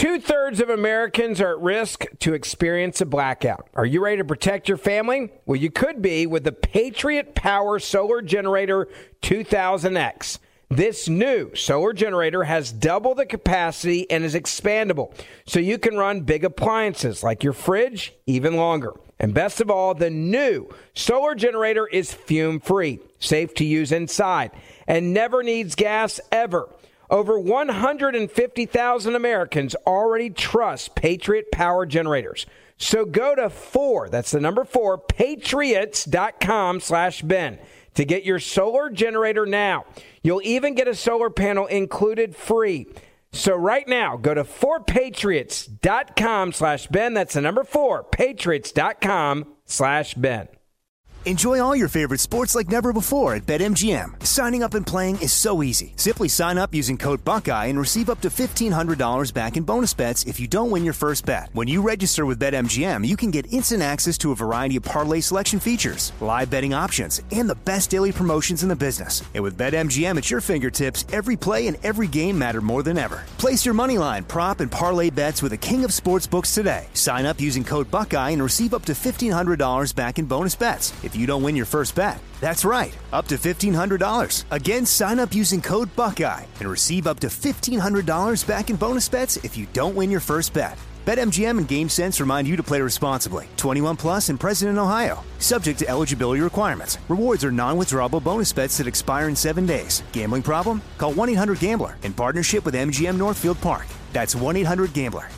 2/3 of Americans are at risk to experience a blackout. Are you ready to protect your family? Well, you could be with the Patriot Power Solar Generator 2000X. This new solar generator has double the capacity and is expandable, so you can run big appliances like your fridge even longer. And best of all, the new solar generator is fume-free, safe to use inside, and never needs gas ever. Over 150,000 Americans already trust Patriot Power Generators. So go to that's the number 4, patriots.com/Ben to get your solar generator now. You'll even get a solar panel included free. So right now, go to 4patriots.com/Ben. That's the number 4, patriots.com/Ben. Enjoy all your favorite sports like never before at BetMGM. Signing up and playing is so easy. Simply sign up using code Buckeye and receive up to $1,500 back in bonus bets if you don't win your first bet. When you register with BetMGM, you can get instant access to a variety of parlay selection features, live betting options, and the best daily promotions in the business. And with BetMGM at your fingertips, every play and every game matter more than ever. Place your moneyline, prop, and parlay bets with the king of sportsbooks today. Sign up using code Buckeye and receive up to $1,500 back in bonus bets if you don't win your first bet. That's right, up to $1,500. Again, sign up using code Buckeye and receive up to $1,500 back in bonus bets if you don't win your first bet. BetMGM and GameSense remind you to play responsibly. 21 plus and present in Ohio. Subject to eligibility requirements. Rewards are non-withdrawable bonus bets that expire in 7 days. Gambling problem? Call 1-800-GAMBLER in partnership with MGM Northfield Park. That's 1-800-GAMBLER.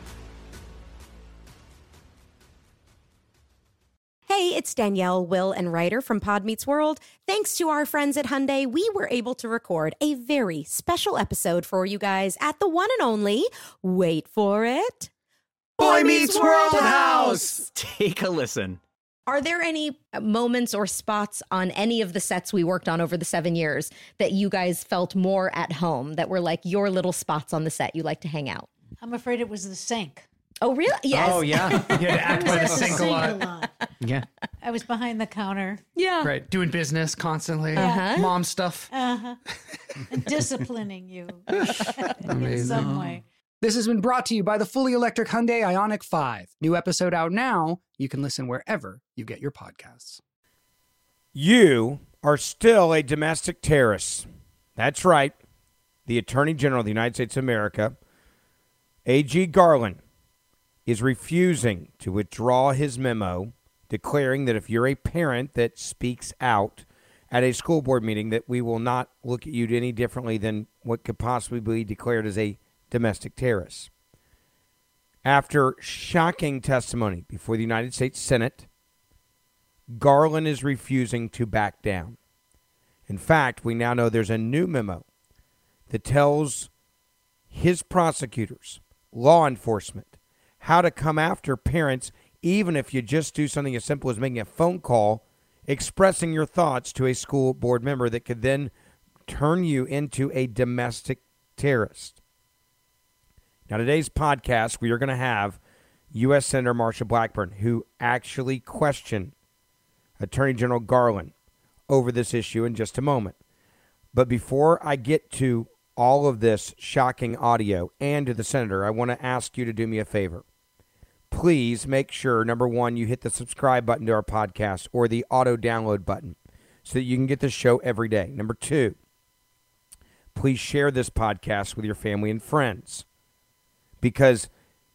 Hey, it's Danielle, Will, and Ryder from Pod Meets World. Thanks to our friends at Hyundai, we were able to record a very special episode for you guys at the one and only, wait for it, Boy Meets World House! Take a listen. Are there any moments or spots on any of the sets we worked on over the 7 years that you guys felt more at home, that were like your little spots on the set you like to hang out? I'm afraid it was the sink. Oh, really? Yes. Oh, yeah. You had to act by the sink a lot. Yeah. I was behind the counter. Yeah. Right. Doing business constantly. Uh-huh. Mom stuff. And disciplining you in Amazing. some way. This has been brought to you by the fully electric Hyundai Ioniq 5. New episode out now. You can listen wherever you get your podcasts. You are still a domestic terrorist. That's right. The Attorney General of the United States of America, A.G. Garland, is refusing to withdraw his memo declaring that if you're a parent that speaks out at a school board meeting, that we will not look at you any differently than what could possibly be declared as a domestic terrorist. After shocking testimony before the United States Senate, Garland is refusing to back down. In fact, we now know there's a new memo that tells his prosecutors, law enforcement, how to come after parents, even if you just do something as simple as making a phone call, expressing your thoughts to a school board member that could then turn you into a domestic terrorist. Now, today's podcast, we are going to have U.S. Senator Marsha Blackburn, who actually questioned Attorney General Garland over this issue in just a moment. But before I get to all of this shocking audio and to the senator, I want to ask you to do me a favor. Please make sure, number one, you hit the subscribe button to our podcast or the auto download button so that you can get the show every day. Number two, please share this podcast with your family and friends, because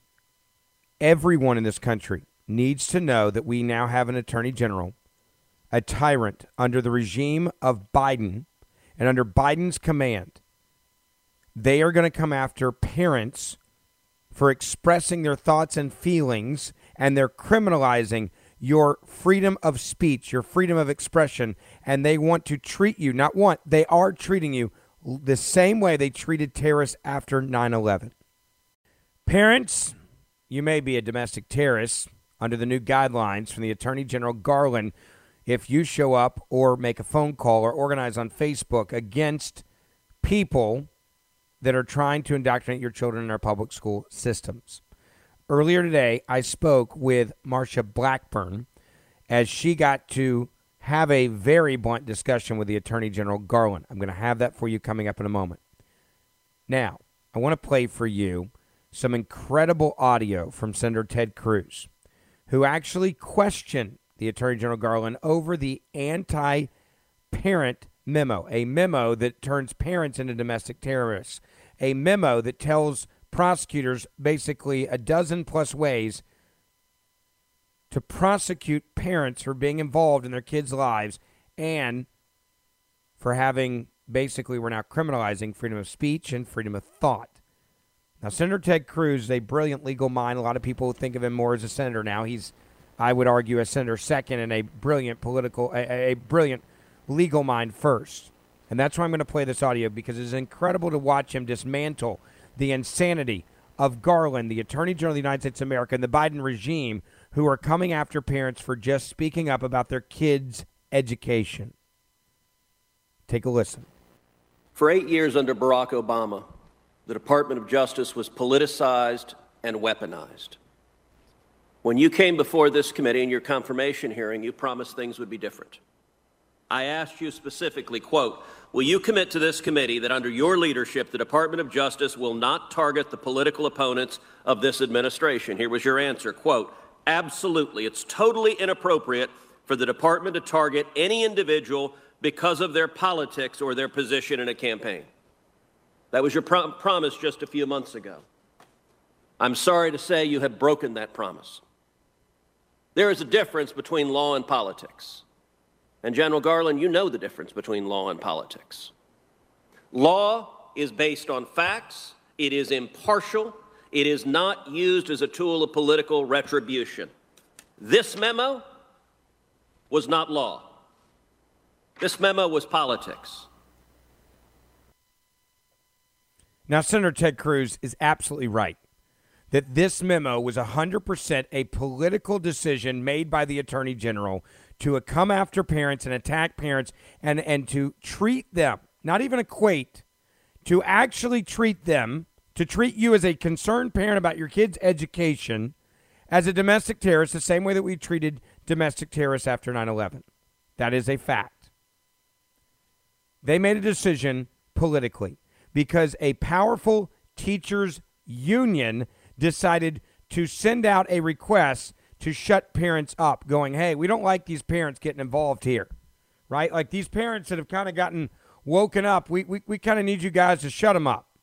everyone in this country needs to know that we now have an attorney general, a tyrant under the regime of Biden, and under Biden's command, they are going to come after parents for expressing their thoughts and feelings, and they're criminalizing your freedom of speech, your freedom of expression, and they want to treat you, they are treating you the same way they treated terrorists after 9/11. Parents, you may be a domestic terrorist under the new guidelines from the Attorney General Garland if you show up or make a phone call or organize on Facebook against people that are trying to indoctrinate your children in our public school systems. Earlier today, I spoke with Marsha Blackburn as she got to have a very blunt discussion with the Attorney General Garland. I'm going to have that for you coming up in a moment. Now, I want to play for you some incredible audio from Senator Ted Cruz, who actually questioned the Attorney General Garland over the anti-parent memo, a memo that turns parents into domestic terrorists, a memo that tells prosecutors basically a dozen plus ways to prosecute parents for being involved in their kids' lives and for having, basically, we're now criminalizing freedom of speech and freedom of thought. Now, Senator Ted Cruz is a brilliant legal mind. A lot of people think of him more as a senator now. He's, I would argue, a senator second and a brilliant a brilliant legal mind first. And that's why I'm going to play this audio, because it's incredible to watch him dismantle the insanity of Garland, the Attorney General of the United States of America, and the Biden regime, who are coming after parents for just speaking up about their kids' education. Take a listen. For 8 years under Barack Obama, the Department of Justice was politicized and weaponized. When you came before this committee in your confirmation hearing, you promised things would be different. I asked you specifically, quote, will you commit to this committee that under your leadership, the Department of Justice will not target the political opponents of this administration? Here was your answer, quote, absolutely. It's totally inappropriate for the department to target any individual because of their politics or their position in a campaign. That was your promise just a few months ago. I'm sorry to say you have broken that promise. There is a difference between law and politics. And General Garland, you know the difference between law and politics. Law is based on facts. It is impartial. It is not used as a tool of political retribution. This memo was not law. This memo was politics. Now, Senator Ted Cruz is absolutely right that this memo was 100% a political decision made by the Attorney General to come after parents and attack parents and to treat them, not even equate, to actually treat them, to treat you as a concerned parent about your kid's education as a domestic terrorist, the same way that we treated domestic terrorists after 9/11. That is a fact. They made a decision politically because a powerful teachers union decided to send out a request to shut parents up, going, hey, we don't like these parents getting involved here, right? Like these parents that have kind of gotten woken up, we kind of need you guys to shut them up.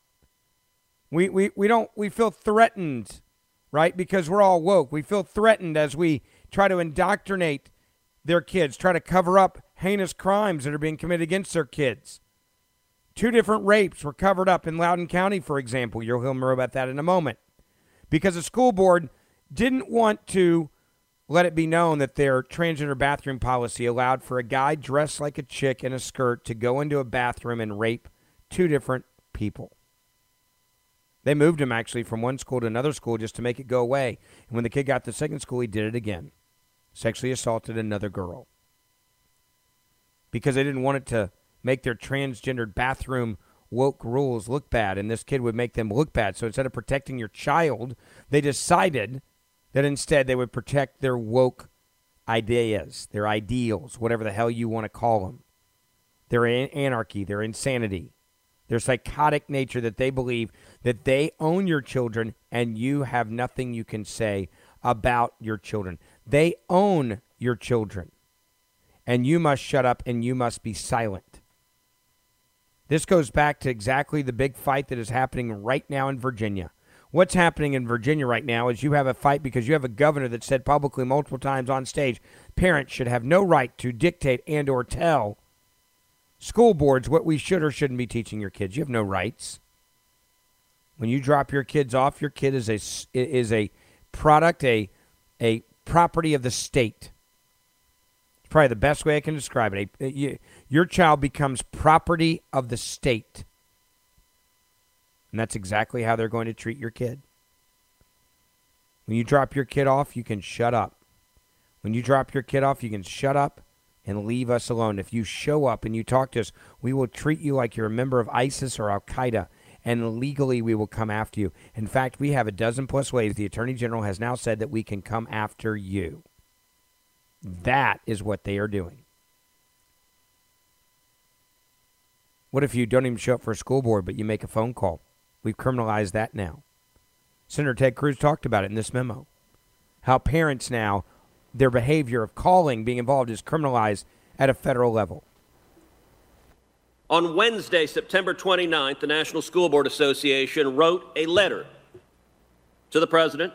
We feel threatened, right? Because we're all woke. We feel threatened as we try to indoctrinate their kids, try to cover up heinous crimes that are being committed against their kids. 2 different rapes were covered up in Loudoun County, for example. You'll hear more about that in a moment. Because the school board didn't want to let it be known that their transgender bathroom policy allowed for a guy dressed like a chick in a skirt to go into a bathroom and rape 2 different people. They moved him actually from one school to another school just to make it go away. And when the kid got to the second school, he did it again. Sexually assaulted another girl. Because they didn't want it to make their transgendered bathroom woke rules look bad, and this kid would make them look bad. So instead of protecting your child, they decided that instead they would protect their woke ideas, their ideals, whatever the hell you want to call them. Their anarchy, their insanity, their psychotic nature that they believe that they own your children and you have nothing you can say about your children. They own your children, and you must shut up and you must be silent. This goes back to exactly the big fight that is happening right now in Virginia. What's happening in Virginia right now is you have a fight because you have a governor that said publicly multiple times on stage, parents should have no right to dictate and or tell school boards what we should or shouldn't be teaching your kids. You have no rights. When you drop your kids off, your kid is a product, a property of the state. It's probably the best way I can describe it. Your child becomes property of the state. And that's exactly how they're going to treat your kid. When you drop your kid off, you can shut up. When you drop your kid off, you can shut up and leave us alone. If you show up and you talk to us, we will treat you like you're a member of ISIS or Al-Qaeda, and legally we will come after you. In fact, we have a dozen plus ways the Attorney General has now said that we can come after you. That is what they are doing. What if you don't even show up for a school board, but you make a phone call? We've criminalized that now. Senator Ted Cruz talked about it in this memo. How parents now, their behavior of calling, being involved, is criminalized at a federal level. On Wednesday, September 29th, the National School Board Association wrote a letter to the president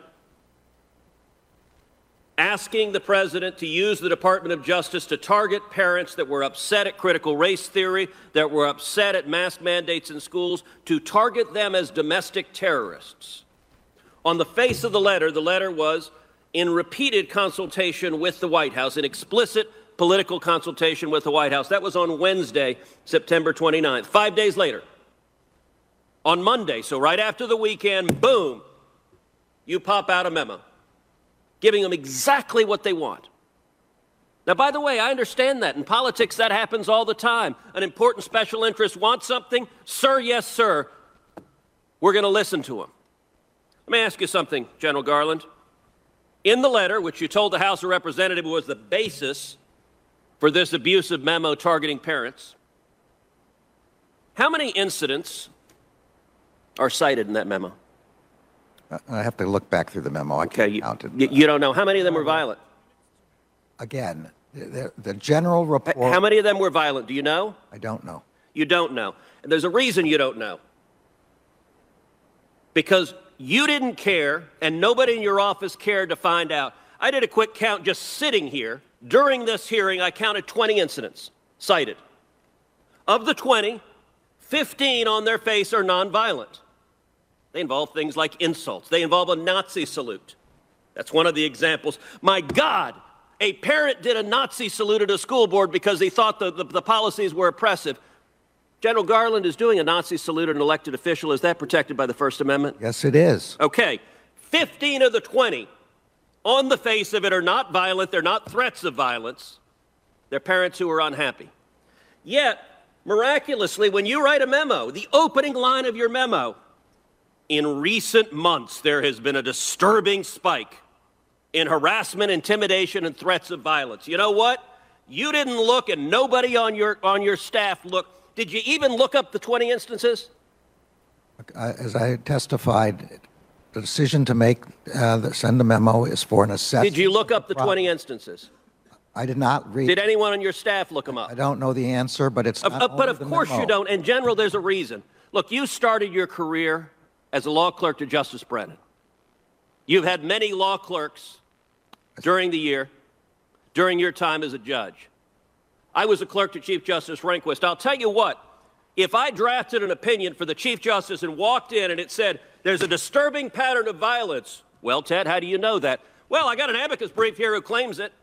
asking the president to use the Department of Justice to target parents that were upset at critical race theory, that were upset at mask mandates in schools, to target them as domestic terrorists. On the face of the letter was in repeated consultation with the White House, in explicit political consultation with the White House. That was on Wednesday, September 29th. 5 days later, on Monday, so right after the weekend, boom, you pop out a memo, giving them exactly what they want. Now, by the way, I understand that. In politics, that happens all the time. An important special interest wants something. Sir, yes, sir. We're going to listen to them. Let me ask you something, General Garland. In the letter, which you told the House of Representatives was the basis for this abusive memo targeting parents, how many incidents are cited in that memo? I have to look back through the memo. I can't count it. You don't know. How many of them were violent? Again, the general report. How many of them were violent? Do you know? I don't know. You don't know. And there's a reason you don't know. Because you didn't care, and nobody in your office cared to find out. I did a quick count just sitting here. During this hearing, I counted 20 incidents cited. Of the 20, 15 on their face are nonviolent. They involve things like insults. They involve a Nazi salute. That's one of the examples. My God, a parent did a Nazi salute at a school board because he thought the policies were oppressive. General Garland is doing a Nazi salute at an elected official. Is that protected by the First Amendment? Yes, it is. Okay. 15 of the 20 on the face of it are not violent. They're not threats of violence. They're parents who are unhappy. Yet, miraculously, when you write a memo, the opening line of your memo, in recent months, there has been a disturbing spike in harassment, intimidation, and threats of violence. You know what? You didn't look, and nobody on your staff looked. Did you even look up the 20 instances? As I testified, the decision to send the memo is for an assessment. Did you look up the 20 instances? I did not read. Did anyone on your staff look them up? I don't know the answer, but it's not But of course you don't. And General, there's a reason. Look, you started your career as a law clerk to Justice Brennan. You've had many law clerks during the year, during your time as a judge. I was a clerk to Chief Justice Rehnquist. I'll tell you what, if I drafted an opinion for the Chief Justice and walked in and it said, there's a disturbing pattern of violence, well, Ted, how do you know that? Well, I got an amicus brief here who claims it.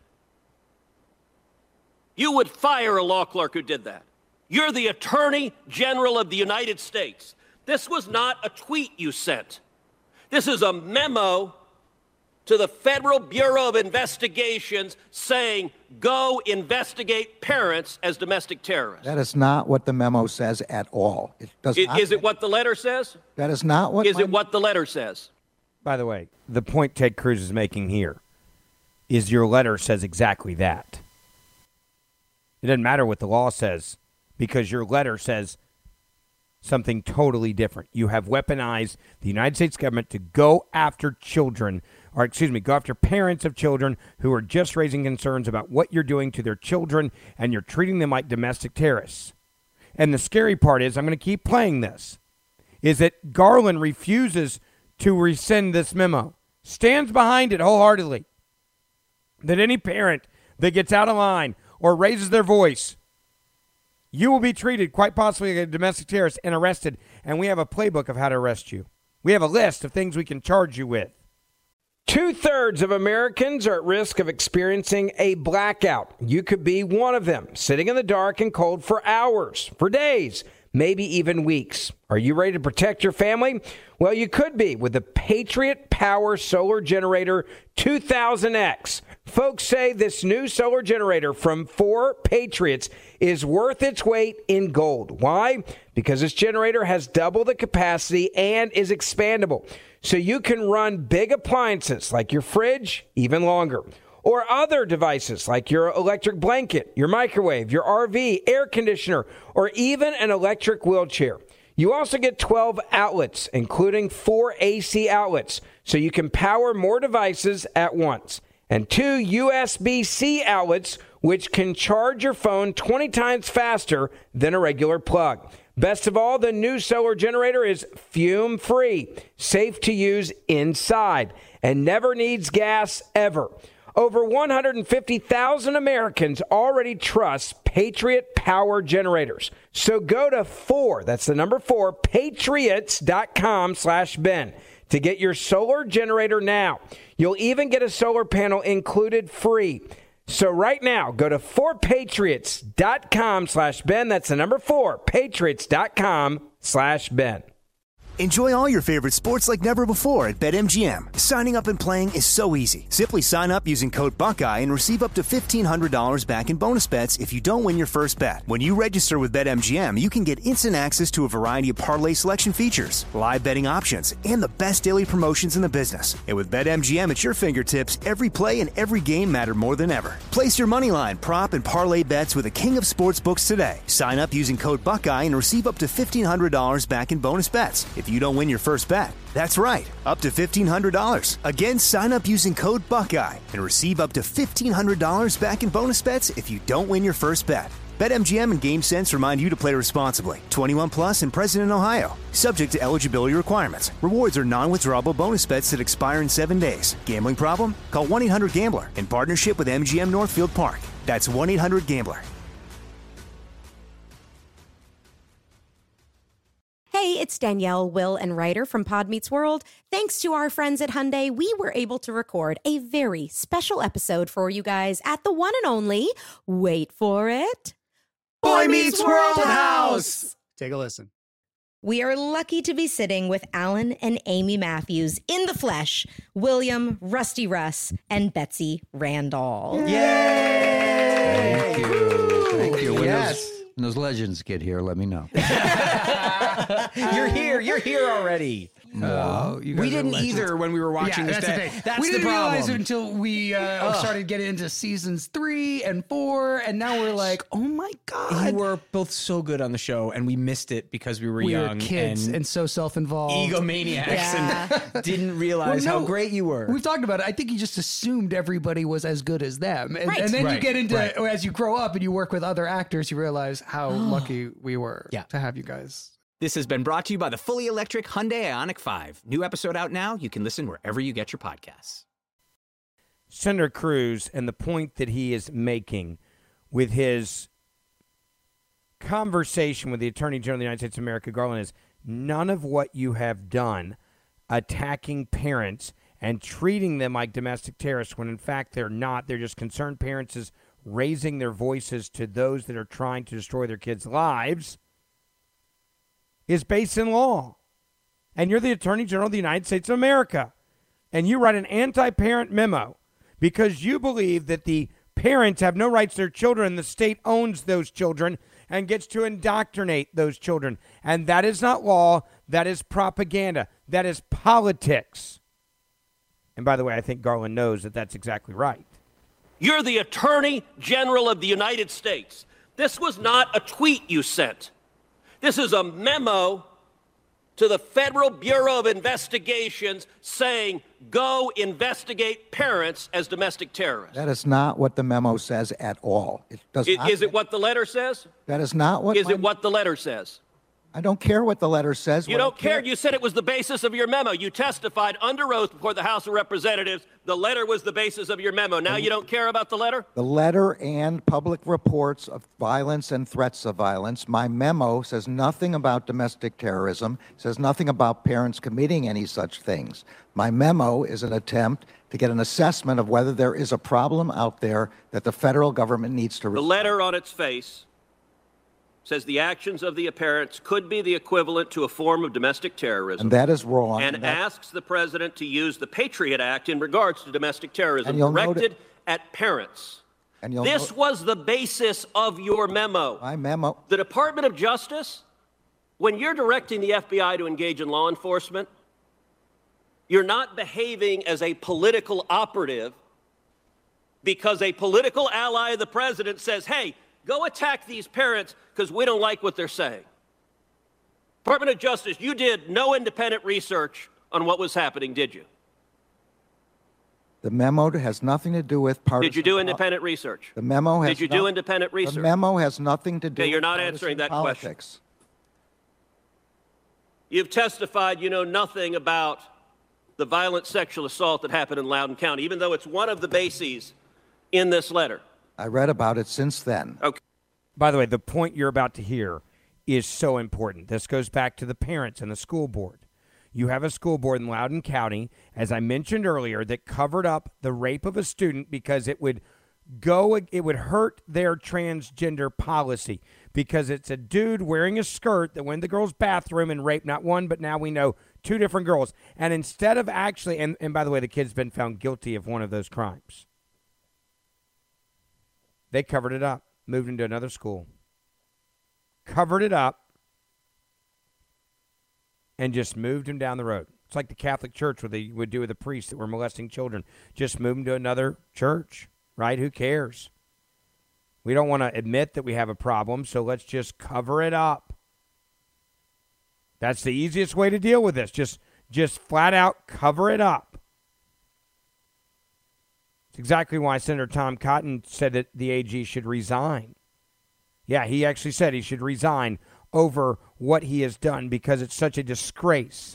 You would fire a law clerk who did that. You're the Attorney General of the United States. This was not a tweet you sent. This is a memo to the Federal Bureau of Investigations saying, go investigate parents as domestic terrorists. That is not what the memo says at all. It does not. Is it what the letter says? That is not what. Is it what the letter says? By the way, the point Ted Cruz is making here is your letter says exactly that. It doesn't matter what the law says because your letter says something totally different. You have weaponized the United States government to go after children, or go after parents of children who are just raising concerns about what you're doing to their children, and you're treating them like domestic terrorists. And the scary part is, I'm going to keep playing this, is that Garland refuses to rescind this memo, stands behind it wholeheartedly, that any parent that gets out of line or raises their voice, you will be treated quite possibly like a domestic terrorist and arrested. And we have a playbook of how to arrest you. We have a list of things we can charge you with. 2/3 of Americans are at risk of experiencing a blackout. You could be one of them, sitting in the dark and cold for hours, for days, maybe even weeks. Are you ready to protect your family? Well, you could be with the Patriot Power Solar Generator 2000X. Folks say this new solar generator from 4 Patriots is worth its weight in gold. Why? Because this generator has double the capacity and is expandable. So you can run big appliances like your fridge even longer, or other devices like your electric blanket, your microwave, your RV, air conditioner, or even an electric wheelchair. You also get 12 outlets, including 4 AC outlets, so you can power more devices at once, and 2 USB-C outlets, which can charge your phone 20 times faster than a regular plug. Best of all, the new solar generator is fume-free, safe to use inside, and never needs gas ever. Over 150,000 Americans already trust Patriot Power Generators. So go to 4, that's the number 4, patriots.com/Ben to get your solar generator now. You'll even get a solar panel included free. So right now, go to 4patriots.com/Ben. That's the number 4, patriots.com/Ben. Enjoy all your favorite sports like never before at BetMGM. Signing up and playing is so easy. Simply sign up using code Buckeye and receive up to $1,500 back in bonus bets if you don't win your first bet. When you register with BetMGM, you can get instant access to a variety of parlay selection features, live betting options, and the best daily promotions in the business. And with BetMGM at your fingertips, every play and every game matter more than ever. Place your moneyline, prop, and parlay bets with the king of sportsbooks today. Sign up using code Buckeye and receive up to $1,500 back in bonus bets if you don't win your first bet. That's right, up to $1,500. Again, sign up using code Buckeye and receive up to $1,500 back in bonus bets if you don't win your first bet. BetMGM and GameSense remind you to play responsibly. 21 plus and present in Ohio. Subject to eligibility requirements. Rewards are non-withdrawable bonus bets that expire in 7 days. Gambling problem? Call 1-800-GAMBLER in partnership with MGM Northfield Park. That's 1-800-GAMBLER. Hey, it's Danielle, Will, and Ryder from Pod Meets World. Thanks to our friends at Hyundai, we were able to record a very special episode for you guys at the one and only, wait for it, Boy Meets World House. Take a listen. We are lucky to be sitting with Alan and Amy Matthews in the flesh, William, Rusty Russ, and Betsy Randall. Yay! Thank you. Thank you. Yes. When those legends get here, let me know. You're here already. No, you guys We are didn't legends. either when we were watching this. That's the thing. That's we the didn't problem. realize it until we started getting into seasons 3 and 4, and now we're like, oh my god, You were both so good on the show, and we missed it because we were we young were kids and so self-involved. egomaniacs and didn't realize Well, no, how great you were. We've talked about it. I think you just assumed everybody was as good as them. And, Right. and then you Right, get into, right. as you grow up and you work with other actors, you realize how lucky we were Yeah. to have you guys. This has been brought to you by the fully electric Hyundai Ioniq 5. New episode out now. You can listen wherever you get your podcasts. Senator Cruz and the point that he is making with his conversation with the Attorney General of the United States of America, Garland, is none of what you have done attacking parents and treating them like domestic terrorists when in fact they're not. They're just concerned parents is raising their voices to those that are trying to destroy their kids' lives is based in law. And you're the Attorney General of the United States of America. And you write an anti-parent memo because you believe that the parents have no rights to their children and the state owns those children and gets to indoctrinate those children. And that is not law. That is propaganda. That is politics. And by the way, I think Garland knows that that's exactly right. You're the Attorney General of the United States. This was not a tweet you sent. This is a memo to the Federal Bureau of Investigations saying, go investigate parents as domestic terrorists. That is not what the memo says at all. It does not. Is it what the letter says? That is not what. Is it what the letter says? I don't care what the letter says. You What I don't care. You said it was the basis of your memo. You testified under oath before the House of Representatives. The letter was the basis of your memo. Now you don't care about the letter? The letter and public reports of violence and threats of violence. My memo says nothing about domestic terrorism, says nothing about parents committing any such things. My memo is an attempt to get an assessment of whether there is a problem out there that the federal government needs to The resolve. letter on its face says the actions of the parents could be the equivalent to a form of domestic terrorism. And that is wrong. And asks the president to use the Patriot Act in regards to domestic terrorism And you'll note directed it- at parents. And you'll This note- was the basis of your memo. My memo. The Department of Justice, when you're directing the FBI to engage in law enforcement, you're not behaving as a political operative because a political ally of the president says, hey, go attack these parents because we don't like what they're saying. Department of Justice, you did no independent research on what was happening, did you? The memo has nothing to do with partisan. Did you do independent research? The memo has. Did you do independent research? The memo has nothing to do. Okay, you're with not answering that politics. question. You've testified you know nothing about the violent sexual assault that happened in Loudoun County, even though it's one of the bases in this letter. I read about it since then. Okay. By the way, the point you're about to hear is so important. This goes back to the parents and the school board. You have a school board in Loudoun County, as I mentioned earlier, that covered up the rape of a student because it would hurt their transgender policy, because it's a dude wearing a skirt that went in the girl's bathroom and raped not one, but now we know 2 different girls. And instead of actually, and by the way, the kid's been found guilty of one of those crimes. They covered it up, moved into another school, covered it up, and just moved him down the road. It's like the Catholic Church, what they would do with the priests that were molesting children. Just move them to another church, right? Who cares? We don't want to admit that we have a problem, so let's just cover it up. That's the easiest way to deal with this. Just flat out cover it up. It's exactly why Senator Tom Cotton said that the AG should resign. Yeah, he actually said he should resign over what he has done because it's such a disgrace.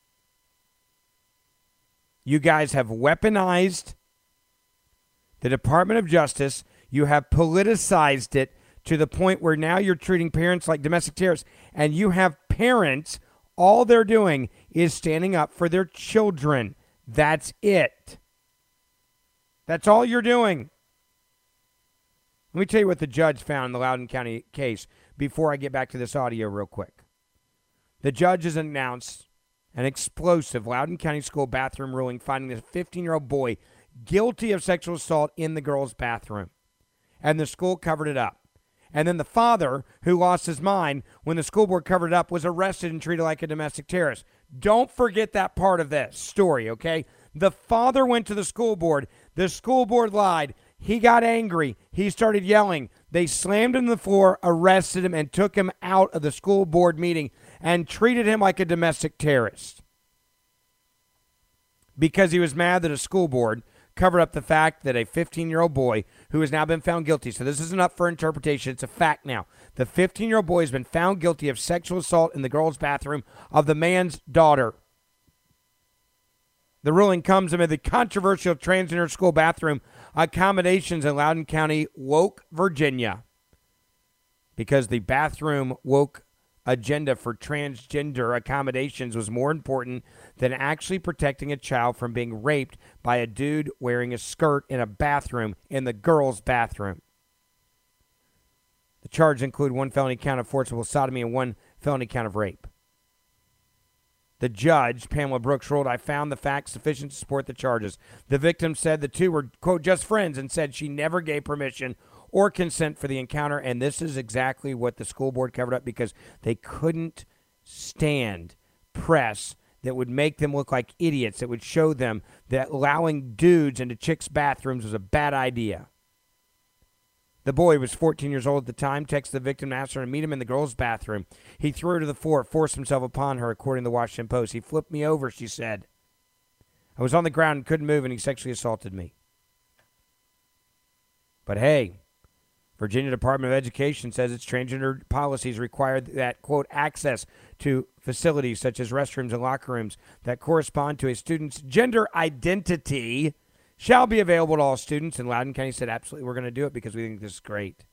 You guys have weaponized the Department of Justice. You have politicized it to the point where now you're treating parents like domestic terrorists. And you have parents, all they're doing is standing up for their children. That's it. That's all you're doing. Let me tell you what the judge found in the Loudoun County case before I get back to this audio real quick. The judge has announced an explosive Loudoun County school bathroom ruling finding a 15-year-old boy guilty of sexual assault in the girls' bathroom. And the school covered it up. And then the father, who lost his mind when the school board covered it up, was arrested and treated like a domestic terrorist. Don't forget that part of this story, okay? The father went to the school board. The school board lied. He got angry. He started yelling. They slammed him to the floor, arrested him, and took him out of the school board meeting and treated him like a domestic terrorist because he was mad that a school board covered up the fact that a 15-year-old boy who has now been found guilty, so this isn't up for interpretation, it's a fact now. The 15-year-old boy has been found guilty of sexual assault in the girls' bathroom of the man's daughter. The ruling comes amid the controversial transgender school bathroom accommodations in Loudoun County, Woke, Virginia, because the bathroom woke agenda for transgender accommodations was more important than actually protecting a child from being raped by a dude wearing a skirt in a bathroom in the girls' bathroom. The charges include 1 felony count of forcible sodomy and 1 felony count of rape. The judge, Pamela Brooks, ruled, "I found the facts sufficient to support the charges." The victim said the two were, quote, just friends, and said she never gave permission or consent for the encounter. And this is exactly what the school board covered up because they couldn't stand press that would make them look like idiots, that would show them that allowing dudes into chicks' bathrooms was a bad idea. The boy was 14 years old at the time, texted the victim and asked her to meet him in the girls' bathroom. He threw her to the floor, forced himself upon her, according to the Washington Post. He flipped me over, she said. I was on the ground and couldn't move, and he sexually assaulted me. But hey, Virginia Department of Education says its transgender policies require that, quote, access to facilities such as restrooms and locker rooms that correspond to a student's gender identity shall be available to all students. And Loudoun County said, absolutely, we're going to do it because we think this is great.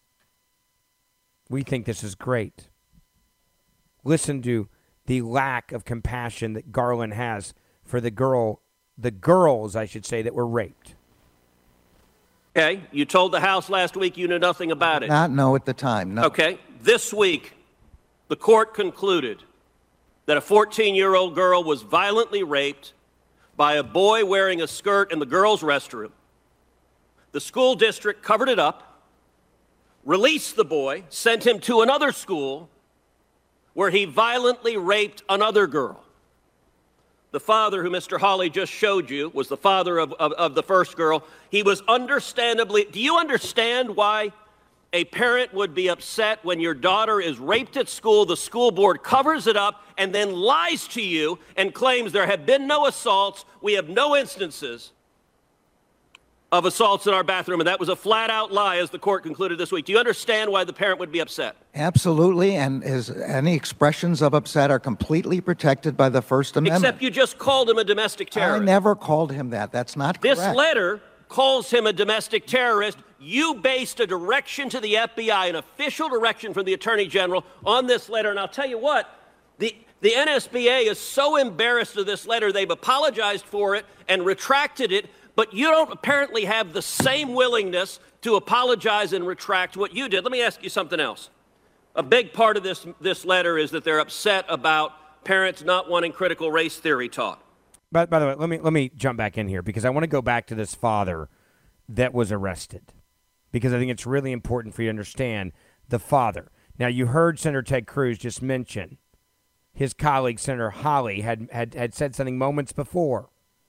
We think this is great. Listen to the lack of compassion that Garland has for the girls, I should say, that were raped. Okay, you told the House last week you knew nothing about it. Not know at the time, no. Okay, this week, the court concluded that a 14-year-old girl was violently raped by a boy wearing a skirt in the girls' restroom. The school district covered it up, released the boy, sent him to another school where he violently raped another girl. The father, who Mr. Hawley just showed you, was the father of the first girl. He was understandably, do you understand why a parent would be upset when your daughter is raped at school, the school board covers it up, and then lies to you and claims there have been no assaults, we have no instances of assaults in our bathroom, and that was a flat-out lie, as the court concluded this week. Do you understand why the parent would be upset? Absolutely, and any expressions of upset are completely protected by the First Amendment. Except you just called him a domestic terrorist. I never called him that. That's not correct. This letter calls him a domestic terrorist. You based a direction to the FBI, an official direction from the Attorney General, on this letter. And I'll tell you what, the NSBA is so embarrassed of this letter, they've apologized for it and retracted it, but you don't apparently have the same willingness to apologize and retract what you did. Let me ask you something else. A big part of this letter is that they're upset about parents not wanting critical race theory taught. By the way, let me jump back in here because I want to go back to this father that was arrested because I think it's really important for you to understand the father. Now, you heard Senator Ted Cruz just mention his colleague, Senator Hawley, had said something moments before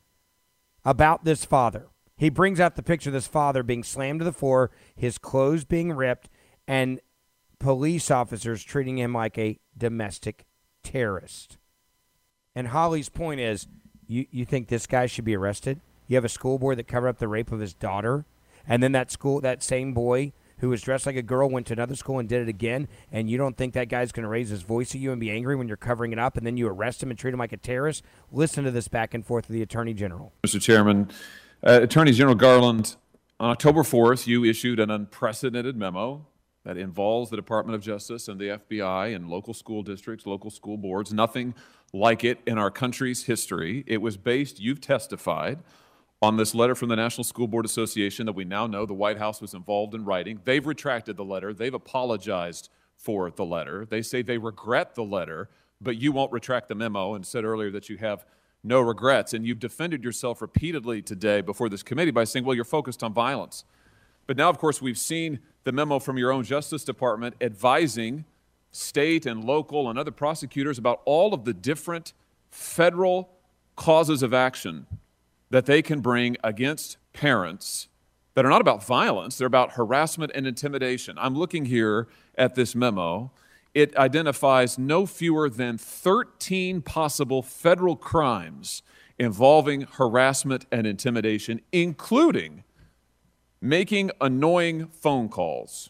about this father. He brings out the picture of this father being slammed to the floor, his clothes being ripped, and police officers treating him like a domestic terrorist. And Hawley's point is, you think this guy should be arrested? You have a school board that covered up the rape of his daughter, and then that same boy who was dressed like a girl went to another school and did it again, and you don't think that guy's going to raise his voice at you and be angry when you're covering it up, and then you arrest him and treat him like a terrorist? Listen to this back and forth with the Attorney General. Mr. Chairman, Attorney General Garland, on October 4th, you issued an unprecedented memo that involves the Department of Justice and the FBI and local school districts, local school boards. Nothing like it in our country's history. It was based, you've testified, on this letter from the National School Board Association that we now know the White House was involved in writing. They've retracted the letter. They've apologized for the letter. They say they regret the letter, but you won't retract the memo and said earlier that you have no regrets. And you've defended yourself repeatedly today before this committee by saying, well, you're focused on violence. But now, of course, we've seen the memo from your own Justice Department advising state and local and other prosecutors about all of the different federal causes of action that they can bring against parents that are not about violence, they're about harassment and intimidation. I'm looking here at this memo. It identifies no fewer than 13 possible federal crimes involving harassment and intimidation, including making annoying phone calls.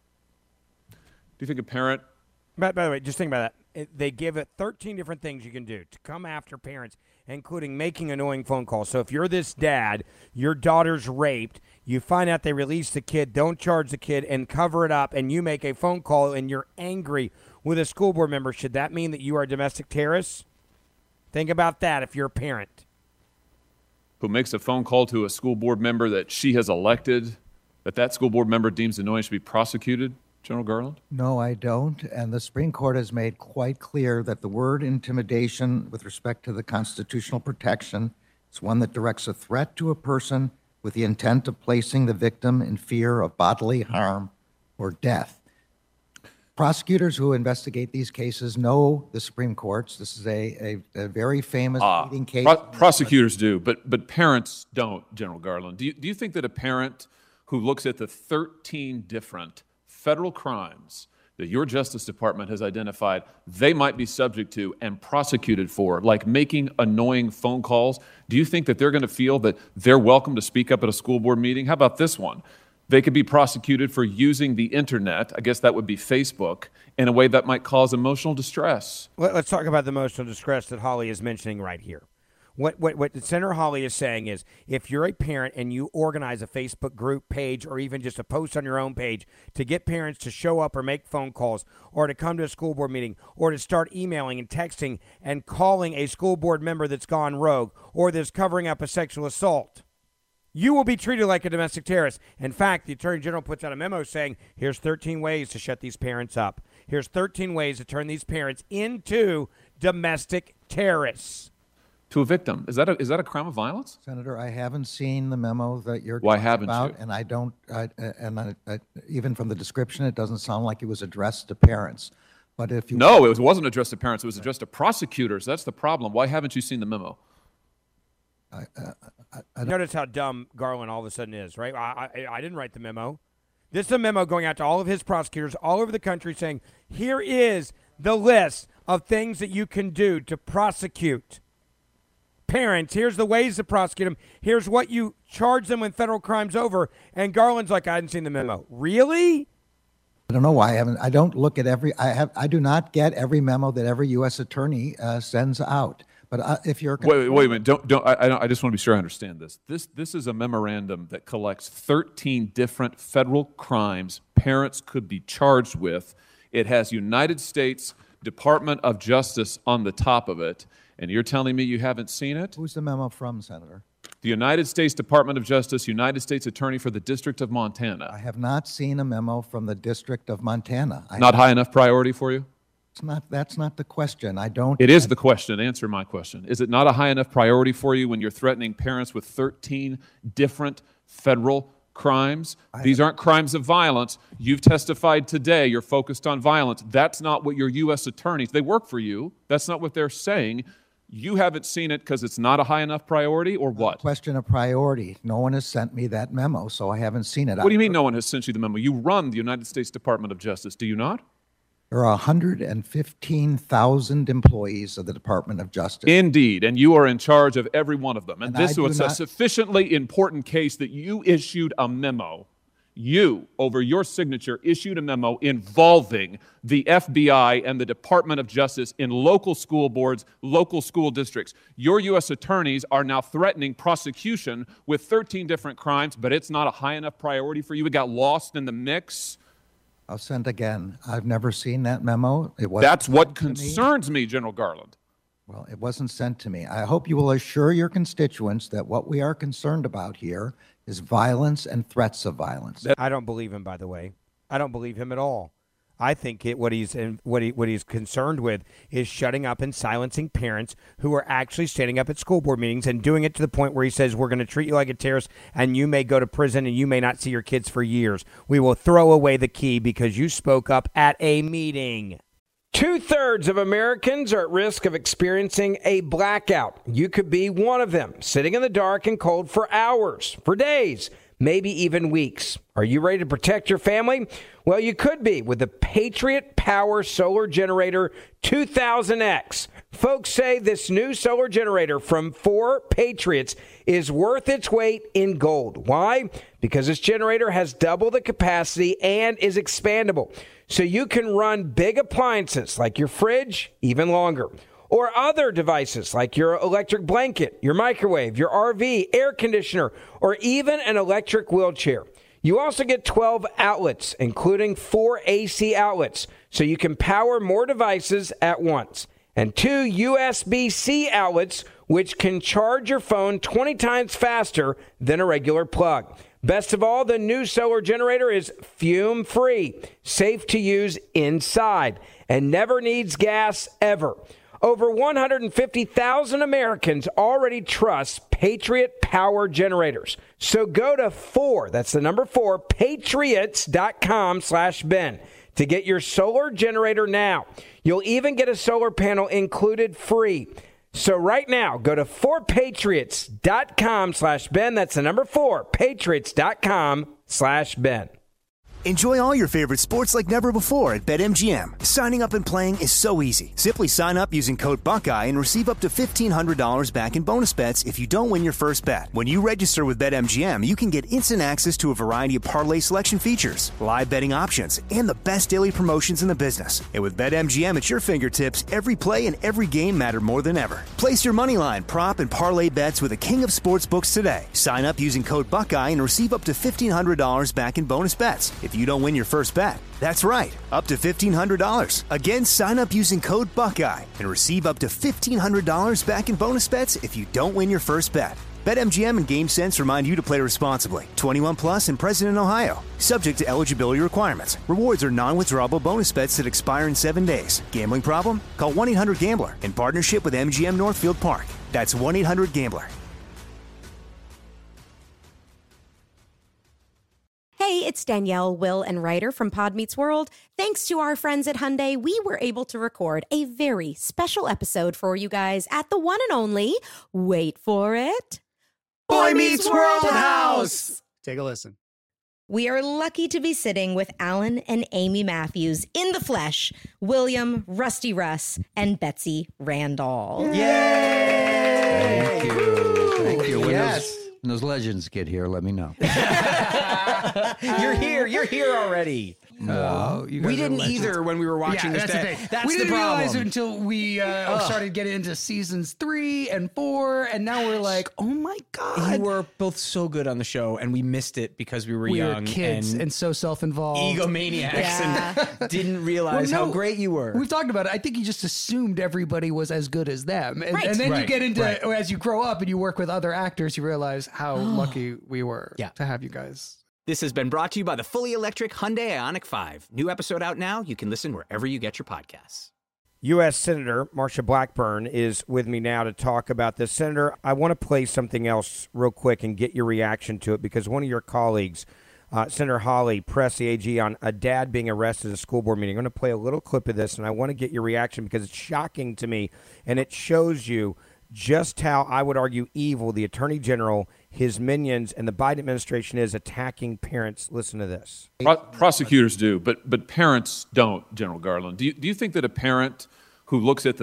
Do you think a parent... By the way, just think about that. They give it 13 different things you can do to come after parents, including making annoying phone calls. So if you're this dad, your daughter's raped, you find out they release the kid, don't charge the kid, and cover it up, and you make a phone call and you're angry with a school board member, should that mean that you are a domestic terrorist? Think about that if you're a parent. Who makes a phone call to a school board member that she has elected, that school board member deems annoying, should be prosecuted? General Garland? No, I don't. And the Supreme Court has made quite clear that the word intimidation with respect to the constitutional protection is one that directs a threat to a person with the intent of placing the victim in fear of bodily harm or death. Prosecutors who investigate these cases know the Supreme Court's. This is a very famous leading case. Prosecutors do, but parents don't, General Garland. Do you think that a parent who looks at the 13 different federal crimes that your Justice Department has identified they might be subject to and prosecuted for, like making annoying phone calls, do you think that they're going to feel that they're welcome to speak up at a school board meeting? How about this one? They could be prosecuted for using the internet, I guess that would be Facebook, in a way that might cause emotional distress. Let's talk about the emotional distress that Hawley is mentioning right here. What Senator Hawley is saying is, if you're a parent and you organize a Facebook group page or even just a post on your own page to get parents to show up or make phone calls or to come to a school board meeting or to start emailing and texting and calling a school board member that's gone rogue or that's covering up a sexual assault, you will be treated like a domestic terrorist. In fact, the Attorney General puts out a memo saying, here's 13 ways to shut these parents up. Here's 13 ways to turn these parents into domestic terrorists. To a victim. Is that a crime of violence? Senator, I haven't seen the memo that you're Why talking haven't about, you? and I don't, even from the description, it doesn't sound like it was addressed to parents. But if you No, it wasn't addressed to parents. It was addressed to prosecutors. That's the problem. Why haven't you seen the memo? Notice how dumb Garland all of a sudden is, right? I didn't write the memo. This is a memo going out to all of his prosecutors all over the country saying, here is the list of things that you can do to prosecute parents. Here's the ways to prosecute them. Here's what you charge them when federal crime's over. And Garland's like, I hadn't seen the memo. Really? I don't know why I haven't. I don't look at every. I do not get every memo that every U.S. attorney sends out. But if you're wait a minute. I just want to be sure I understand this. This is a memorandum that collects 13 different federal crimes parents could be charged with. It has United States Department of Justice on the top of it, and you're telling me you haven't seen it? Who's the memo from, Senator? The United States Department of Justice, United States Attorney for the District of Montana. I have not seen a memo from the District of Montana. Not high enough priority for you? It's not. That's not the question. I don't. It is the question. Answer my question. Is it not a high enough priority for you when you're threatening parents with 13 different federal crimes? These aren't crimes of violence. You've testified today. You're focused on violence. That's not what your U.S. attorneys, they work for you. That's not what they're saying. You haven't seen it because it's not a high enough priority, or what? Question of priority. No one has sent me that memo, so I haven't seen it. What do you mean no one has sent you the memo? You run the United States Department of Justice, do you not? There are 115,000 employees of the Department of Justice. Indeed, and you are in charge of every one of them. And this was a sufficiently important case that you issued a memo. You, over your signature, issued a memo involving the FBI and the Department of Justice in local school boards, local school districts. Your U.S. attorneys are now threatening prosecution with 13 different crimes, but it's not a high enough priority for you. It got lost in the mix. I'll send again. I've never seen that memo. That's what concerns me, General Garland. Well, it wasn't sent to me. I hope you will assure your constituents that what we are concerned about here is violence and threats of violence. I don't believe him, by the way. I don't believe him at all. I think what he's concerned with is shutting up and silencing parents who are actually standing up at school board meetings and doing it to the point where he says, we're going to treat you like a terrorist and you may go to prison and you may not see your kids for years. We will throw away the key because you spoke up at a meeting. 2/3 of Americans are at risk of experiencing a blackout. You could be one of them, sitting in the dark and cold for hours, for days, maybe even weeks. Are you ready to protect your family? Well, you could be with the Patriot Power Solar Generator 2000X. Folks say this new solar generator from 4 Patriots is worth its weight in gold. Why? Because this generator has double the capacity and is expandable. So you can run big appliances like your fridge even longer, or other devices like your electric blanket, your microwave, your RV, air conditioner, or even an electric wheelchair. You also get 12 outlets, including 4 AC outlets, so you can power more devices at once, and 2 USB-C outlets, which can charge your phone 20 times faster than a regular plug. Best of all, the new solar generator is fume-free, safe to use inside, and never needs gas ever. Over 150,000 Americans already trust Patriot Power Generators. So go to 4, patriots.com/Ben to get your solar generator now. You'll even get a solar panel included free. So right now, go to 4patriots.com/Ben. That's the 4, patriots.com/Ben. Enjoy all your favorite sports like never before at BetMGM. Signing up and playing is so easy. Simply sign up using code Buckeye and receive up to $1,500 back in bonus bets if you don't win your first bet. When you register with BetMGM, you can get instant access to a variety of parlay selection features, live betting options, and the best daily promotions in the business. And with BetMGM at your fingertips, every play and every game matter more than ever. Place your moneyline, prop, and parlay bets with the king of sportsbooks today. Sign up using code Buckeye and receive up to $1,500 back in bonus bets if you don't win your first bet. That's right, up to $1,500. Again, sign up using code Buckeye and receive up to $1,500 back in bonus bets if you don't win your first bet. BetMGM and GameSense remind you to play responsibly. 21 plus and present in Ohio. Subject to eligibility requirements. Rewards are non-withdrawable bonus bets that expire in 7 days. Gambling problem? Call 1-800-GAMBLER in partnership with MGM Northfield Park. That's 1-800-GAMBLER. Hey, it's Danielle, Will, and Ryder from Pod Meets World. Thanks to our friends at Hyundai, we were able to record a very special episode for you guys at the one and only, wait for it, Boy Meets World House! Take a listen. we are lucky to be sitting with Alan and Amy Matthews in the flesh, William, Rusty Russ, and Betsy Randall. Thank you. Thank you. Yes. When those legends get here, let me know. You're here. You're here already. No, you guys We are didn't legends. either when we were watching this. That's the thing. That's we the didn't realize it problem. until we started getting into seasons 3 and 4, and now we're like, oh my god, You were both so good on the show, and we missed it because we were we young were kids and so self-involved, egomaniacs, and didn't realize how great you were. We've talked about it. I think you just assumed everybody was as good as them, and then you get into as you grow up and you work with other actors, you realize how lucky we were to have you guys. This has been brought to you by the fully electric Hyundai Ioniq 5. New episode out now. You can listen wherever you get your podcasts. U.S. Senator Marsha Blackburn is with me now to talk about this. Senator, I want to play something else real quick and get your reaction to it because one of your colleagues, Senator Hawley, pressed the AG on a dad being arrested at a school board meeting. I'm going to play a little clip of this, and I want to get your reaction because it's shocking to me, and it shows you just how, I would argue, evil the Attorney General, his minions, and the Biden administration is attacking parents. Listen to this. Prosecutors do, but parents don't, General Garland. Do you think that a parent who looks at the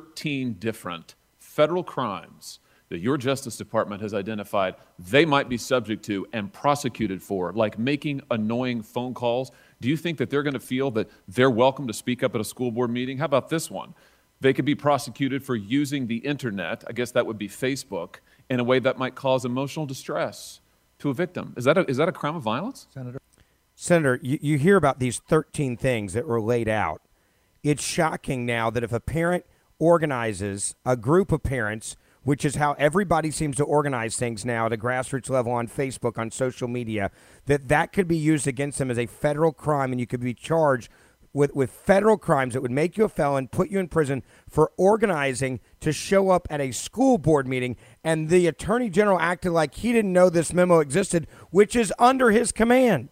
13 different federal crimes that your Justice Department has identified they might be subject to and prosecuted for, like making annoying phone calls, do you think that they're going to feel that they're welcome to speak up at a school board meeting? How about this one? They could be prosecuted for using the internet, I guess that would be Facebook, in a way that might cause emotional distress to a victim. Is that a crime of violence? Senator, you hear about these 13 things that were laid out. It's shocking now that if a parent organizes a group of parents, which is how everybody seems to organize things now at a grassroots level on Facebook, on social media, that could be used against them as a federal crime and you could be charged with federal crimes that would make you a felon, put you in prison for organizing to show up at a school board meeting, and the Attorney General acted like he didn't know this memo existed, which is under his command.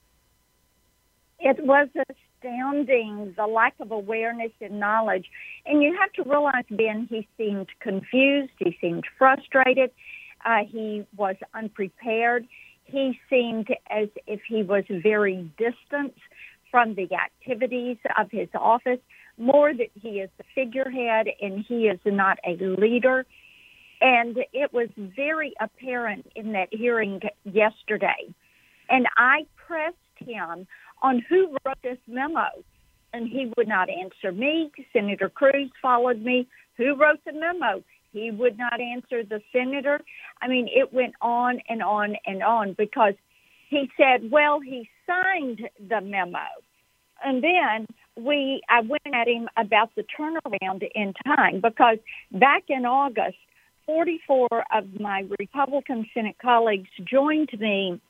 It was astounding, the lack of awareness and knowledge. And you have to realize, Ben, he seemed confused. He seemed frustrated. He was unprepared. He seemed as if he was very distant from the activities of his office, more that he is the figurehead and he is not a leader. And it was very apparent in that hearing yesterday. And I pressed him on who wrote this memo, and he would not answer me. Senator Cruz followed me. Who wrote the memo? He would not answer the senator. I mean, it went on and on and on because he said, well, he signed the memo. And then I went at him about the turnaround in time because back in August, 44 of my Republican Senate colleagues joined me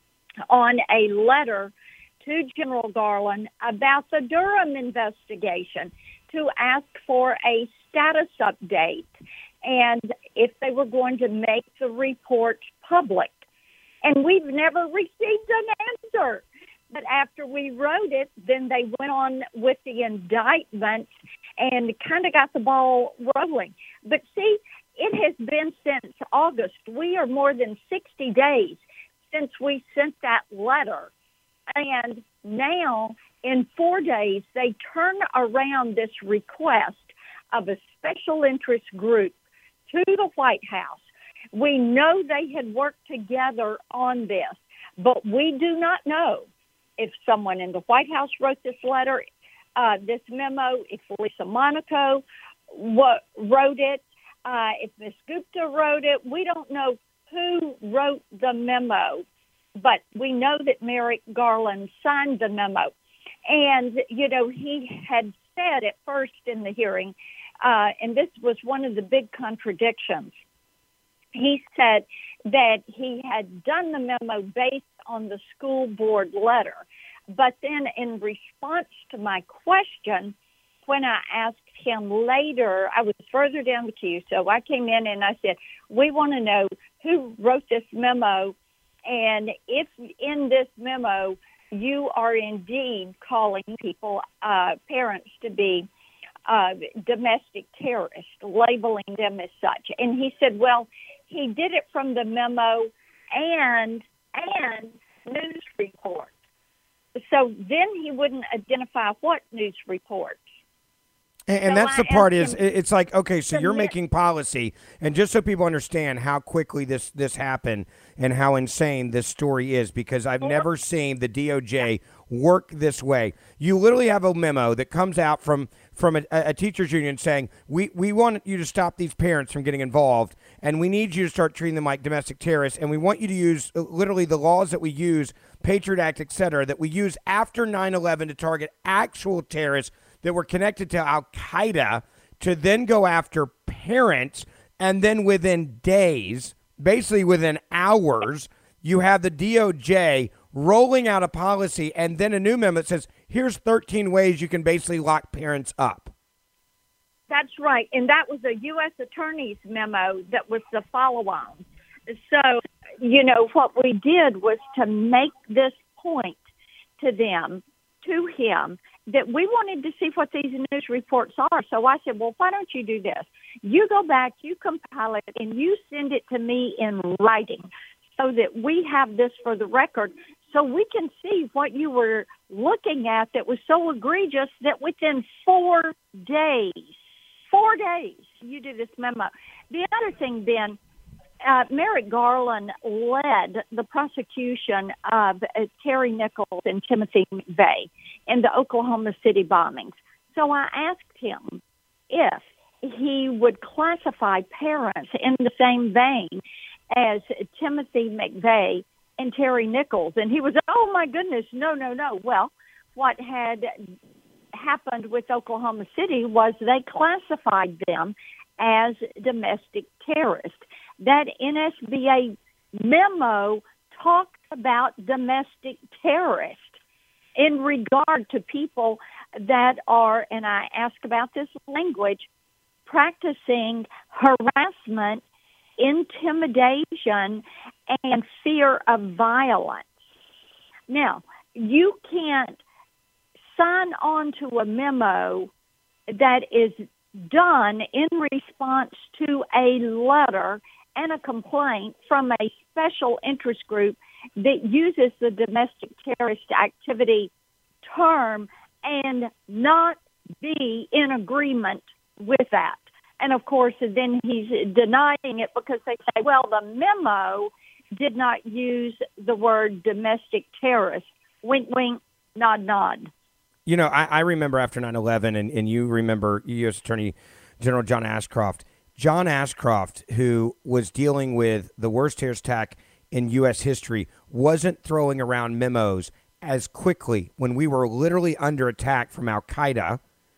on a letter to General Garland about the Durham investigation to ask for a status update and if they were going to make the report public. And we've never received an answer. But after we wrote it, then they went on with the indictment and kind of got the ball rolling. But see, it has been since August. We are more than 60 days since we sent that letter. And now, in 4 days, they turn around this request of a special interest group to the White House. We know they had worked together on this, but we do not know if someone in the White House wrote this letter, this memo, if Lisa Monaco wrote it, if Ms. Gupta wrote it. We don't know who wrote the memo, but we know that Merrick Garland signed the memo. And, you know, he had said at first in the hearing, and this was one of the big contradictions, he said that he had done the memo based on the school board letter. But then in response to my question, when I asked him later, I was further down the queue, so I came in and I said, we want to know who wrote this memo, and if in this memo you are indeed calling people, parents, to be domestic terrorists, labeling them as such. And he said, well, he did it from the memo and news report. So then he wouldn't identify what news reports. And So that's the I part asked is him it's like, okay, so to you're mi- making policy, and just so people understand how quickly this happened and how insane this story is, because I've never seen the DOJ work this way. You literally have a memo that comes out from a teachers union saying, we want you to stop these parents from getting involved, and we need you to start treating them like domestic terrorists, and we want you to use literally the laws that we use, Patriot Act, et cetera, that we use after 9/11 to target actual terrorists that were connected to Al-Qaeda, to then go after parents, and then within days, basically within hours, you have the DOJ rolling out a policy and then a new memo that says, here's 13 ways you can basically lock parents up. That's right. And that was a U.S. Attorney's memo that was the follow-on. So, you know, what we did was to make this point to them, to him, that we wanted to see what these news reports are. So I said, well, why don't you do this? You go back, you compile it, and you send it to me in writing so that we have this for the record, so we can see what you were looking at that was so egregious that within 4 days, you do this memo. The other thing, Ben, Merrick Garland led the prosecution of Terry Nichols and Timothy McVeigh in the Oklahoma City bombings. So I asked him if he would classify parents in the same vein as Timothy McVeigh and Terry Nichols. And he was, oh, my goodness, no. Well, what had happened with Oklahoma City was they classified them as domestic terrorists. That NSBA memo talks about domestic terrorists in regard to people that are, and I ask about this language, practicing harassment, intimidation, and fear of violence. Now, you can't sign on to a memo that is done in response to a letter and a complaint from a special interest group that uses the domestic terrorist activity term and not be in agreement with that. And, of course, then he's denying it because they say, well, the memo did not use the word domestic terrorist. Wink, wink, nod, nod. You know, I remember after 9/11, and you remember U.S. Attorney General John Ashcroft. John Ashcroft, who was dealing with the worst terrorist attack in U.S. history, wasn't throwing around memos as quickly when we were literally under attack from Al-Qaeda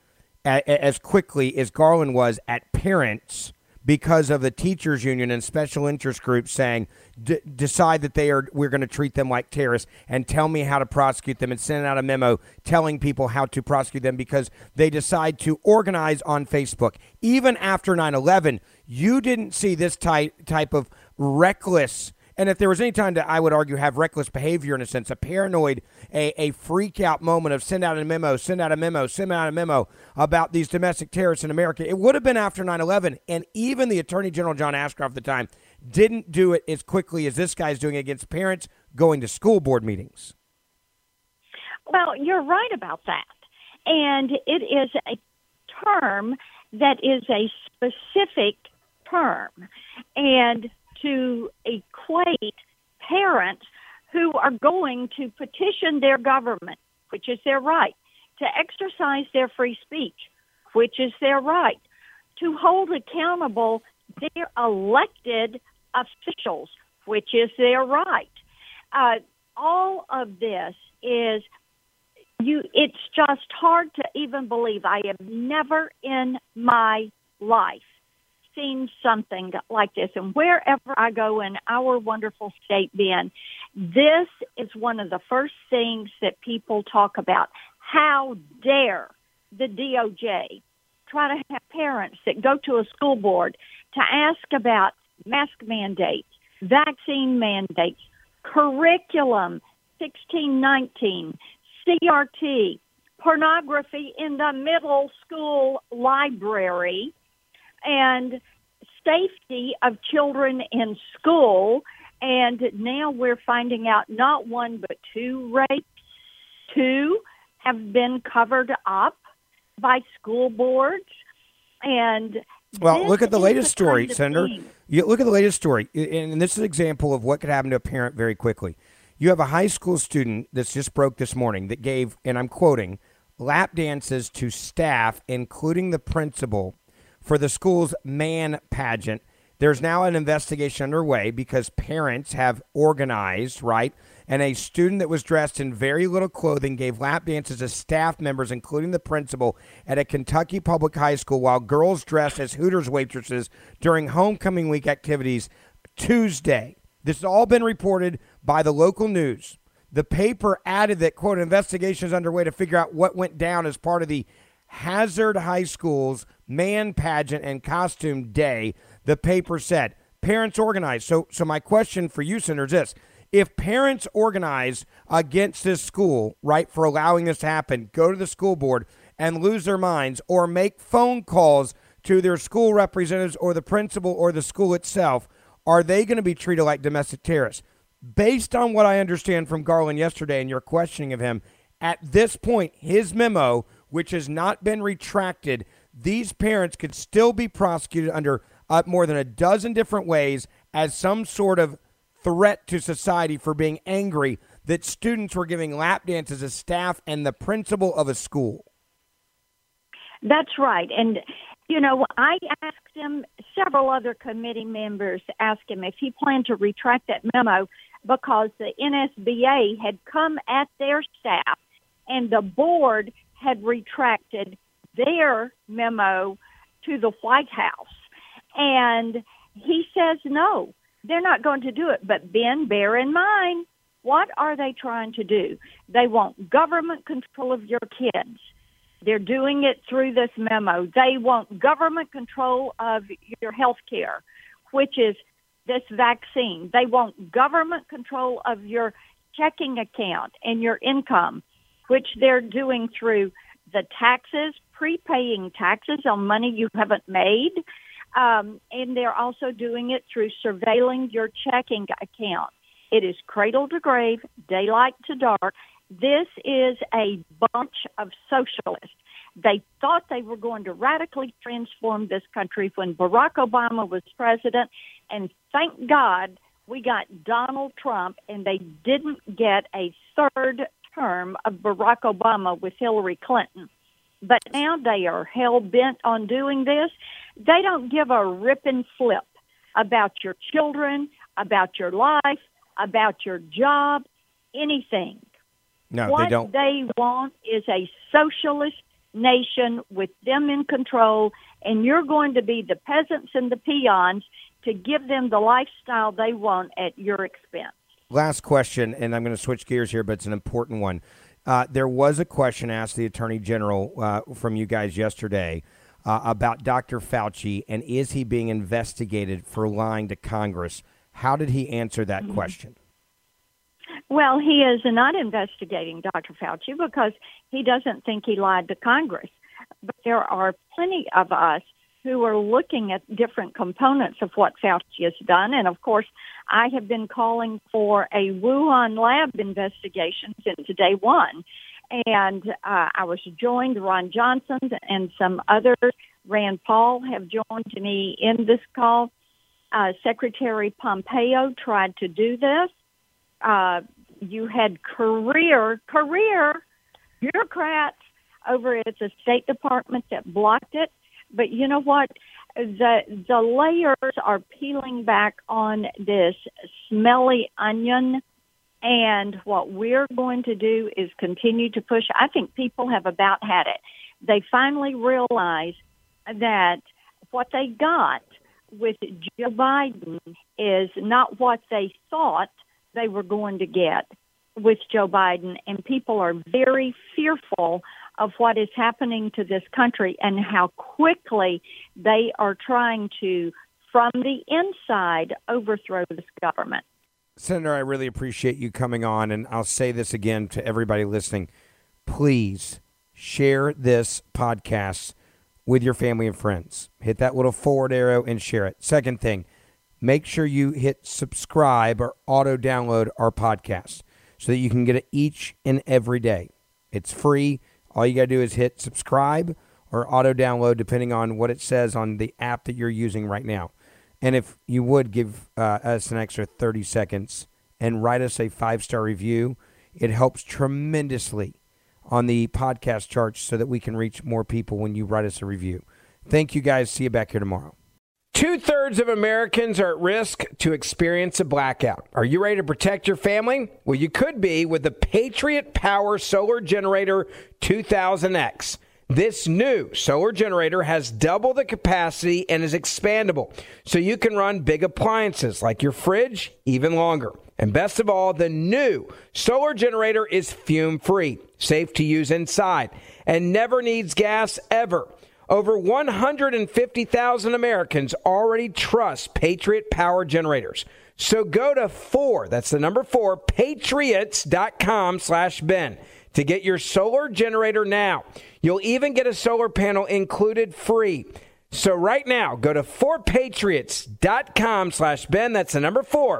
as quickly as Garland was at parents because of the teachers union and special interest groups saying, decide that we're going to treat them like terrorists and tell me how to prosecute them, and send out a memo telling people how to prosecute them because they decide to organize on Facebook. Even after 9/11, you didn't see this type of reckless. And if there was any time that I would argue have reckless behavior in a sense, a paranoid, a freak out moment of send out a memo about these domestic terrorists in America, it would have been after 9/11. And even the Attorney General John Ashcroft at the time didn't do it as quickly as this guy's doing against parents going to school board meetings. Well, you're right about that. And it is a term that is a specific term. And to equate parents who are going to petition their government, which is their right, to exercise their free speech, which is their right, to hold accountable their elected officials, which is their right. All of this is, it's just hard to even believe. I have never in my life seen something like this. And wherever I go in our wonderful state, Ben, this is one of the first things that people talk about. How dare the DOJ try to have parents that go to a school board to ask about mask mandates, vaccine mandates, curriculum 1619, CRT, pornography in the middle school library, and safety of children in school, And now we're finding out not one but two rapes. Two have been covered up by school boards. And well, look at the latest story, Senator. You look at the latest story, and this is an example of what could happen to a parent very quickly. You have a high school student that's just broke this morning that gave, and I'm quoting, lap dances to staff, including the principal, for the school's man pageant. There's now an investigation underway because parents have organized, right? And a student that was dressed in very little clothing gave lap dances to staff members, including the principal, at a Kentucky public high school while girls dressed as Hooters waitresses during homecoming week activities Tuesday. This has all been reported by the local news. The paper added that, quote, investigation is underway to figure out what went down as part of the Hazard High School's man pageant and costume day. The paper said parents organized. So my question for you, Senator, is this. If parents organize against this school, right, for allowing this to happen, go to the school board and lose their minds or make phone calls to their school representatives or the principal or the school itself, are they going to be treated like domestic terrorists? Based on what I understand from Garland yesterday and your questioning of him, at this point, his memo, which has not been retracted, these parents could still be prosecuted under more than a dozen different ways as some sort of threat to society for being angry that students were giving lap dances as staff and the principal of a school. That's right. And, you know, I asked him, several other committee members asked him if he planned to retract that memo because the NSBA had come at their staff and the board had retracted their memo to the White House. And he says no. They're not going to do it. But, Ben, bear in mind, what are they trying to do? They want government control of your kids. They're doing it through this memo. They want government control of your health care, which is this vaccine. They want government control of your checking account and your income, which they're doing through the taxes, prepaying taxes on money you haven't made. And they're also doing it through surveilling your checking account. It is cradle to grave, daylight to dark. This is a bunch of socialists. They thought they were going to radically transform this country when Barack Obama was president, and thank God we got Donald Trump, and they didn't get a third term of Barack Obama with Hillary Clinton. But now they are hell-bent on doing this. They don't give a rip and flip about your children, about your life, about your job, anything. No, what they don't. They want is a socialist nation with them in control, and you're going to be the peasants and the peons to give them the lifestyle they want at your expense. Last question, and I'm going to switch gears here, but it's an important one. There was a question asked the Attorney General from you guys yesterday about Dr. Fauci, and is he being investigated for lying to Congress? How did he answer that question? Well, he is not investigating Dr. Fauci because he doesn't think he lied to Congress. But there are plenty of us who are looking at different components of what Fauci has done. And, of course, I have been calling for a Wuhan lab investigation since day one. And I was joined, Ron Johnson and some others, Rand Paul, have joined me in this call. Secretary Pompeo tried to do this. You had career bureaucrats over at the State Department that blocked it. But you know what? The layers are peeling back on this smelly onion. And what we're going to do is continue to push. I think people have about had it. They finally realize that what they got with Joe Biden is not what they thought they were going to get with Joe Biden. And people are very fearful of what is happening to this country and how quickly they are trying to, from the inside, overthrow this government. Senator, I really appreciate you coming on, and I'll say this again to everybody listening. Please share this podcast with your family and friends. Hit that little forward arrow and share it. Second thing, make sure you hit subscribe or auto-download our podcast so that you can get it each and every day. It's free. All you got to do is hit subscribe or auto-download, depending on what it says on the app that you're using right now. And if you would give us an extra 30 seconds and write us a 5-star review, it helps tremendously on the podcast charts so that we can reach more people when you write us a review. Thank you, guys. See you back here tomorrow. 2/3 of Americans are at risk to experience a blackout. Are you ready to protect your family? Well, you could be with the Patriot Power Solar Generator 2000X. This new solar generator has double the capacity and is expandable, so you can run big appliances like your fridge even longer. And best of all, the new solar generator is fume-free, safe to use inside, and never needs gas ever. Over 150,000 Americans already trust Patriot Power Generators. So go to 4, that's the number 4, patriots.com/Ben to get your solar generator now. You'll even get a solar panel included free. So right now, go to 4patriots.com/Ben. That's the number 4,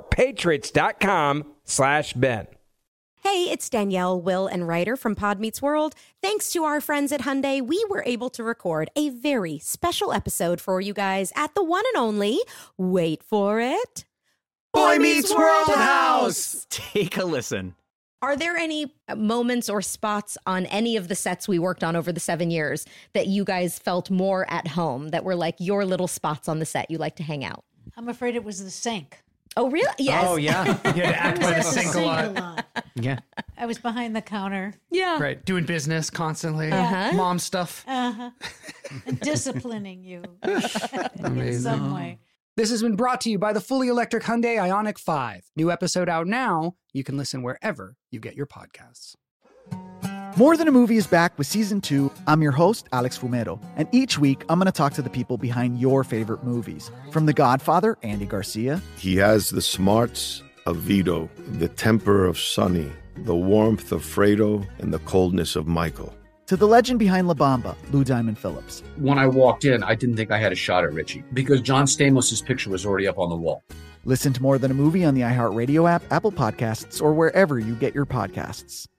patriots.com/Ben. Hey, it's Danielle, Will, and Ryder from Pod Meets World. Thanks to our friends at Hyundai, we were able to record a very special episode for you guys at the one and only, wait for it, Boy Meets World House! Take a listen. Are there any moments or spots on any of the sets we worked on over the 7 years that you guys felt more at home, that were like your little spots on the set you like to hang out? I'm afraid it was the sink. Oh, really? Yes. Oh, yeah. You had to act by the sink a lot. Yeah. I was behind the counter. Yeah. Right. Doing business constantly. Uh-huh. Mom stuff. Uh-huh. And disciplining you in Amazing. some way. This has been brought to you by the fully electric Hyundai Ioniq 5. New episode out now. You can listen wherever you get your podcasts. More Than a Movie is back with Season 2. I'm your host, Alex Fumero, and each week I'm going to talk to the people behind your favorite movies. From The Godfather, Andy Garcia. He has the smarts of Vito, the temper of Sonny, the warmth of Fredo, and the coldness of Michael. To the legend behind La Bamba, Lou Diamond Phillips. When I walked in, I didn't think I had a shot at Richie because John Stamos' picture was already up on the wall. Listen to More Than a Movie on the iHeartRadio app, Apple Podcasts, or wherever you get your podcasts.